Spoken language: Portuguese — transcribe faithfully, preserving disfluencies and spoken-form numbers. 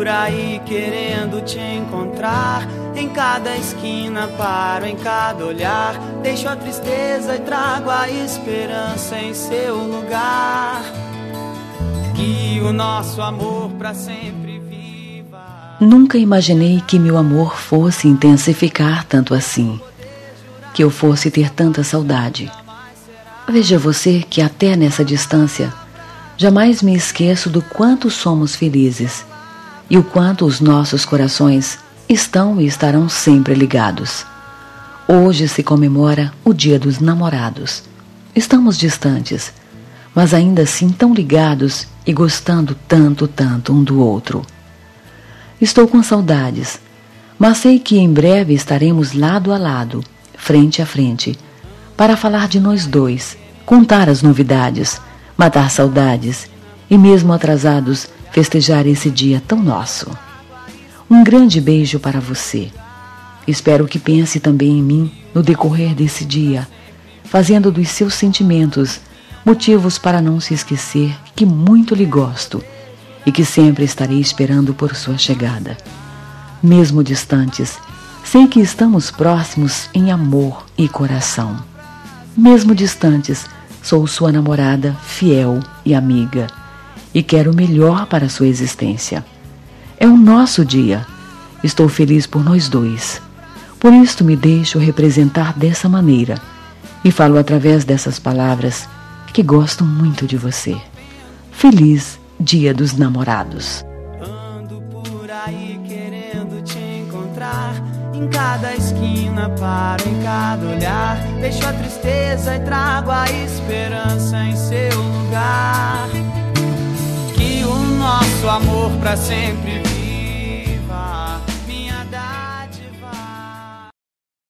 por aí querendo te encontrar. Em cada esquina paro, em cada olhar, deixo a tristeza e trago a esperança em seu lugar. Que o nosso amor pra sempre viva. Nunca imaginei que meu amor fosse intensificar tanto assim, que eu fosse ter tanta saudade. Veja você que até nessa distância jamais me esqueço do quanto somos felizes e o quanto os nossos corações estão e estarão sempre ligados. Hoje se comemora o Dia dos Namorados. Estamos distantes, mas ainda assim tão ligados e gostando tanto, tanto um do outro. Estou com saudades, mas sei que em breve estaremos lado a lado, frente a frente, para falar de nós dois, contar as novidades, matar saudades e, mesmo atrasados, festejar esse dia tão nosso. Um grande beijo para você. Espero que pense também em mim no decorrer desse dia, fazendo dos seus sentimentos motivos para não se esquecer que muito lhe gosto e que sempre estarei esperando por sua chegada. Mesmo distantes, sei que estamos próximos em amor e coração. Mesmo distantes, sou sua namorada fiel e amiga e quero o melhor para sua existência. É o nosso dia. Estou feliz por nós dois. Por isto me deixo representar dessa maneira e falo através dessas palavras que gosto muito de você. Feliz Dia dos Namorados. Ando por aí querendo te encontrar. Em cada esquina paro, em cada olhar, deixo a tristeza e trago a esperança em seu lugar. Que o nosso amor pra sempre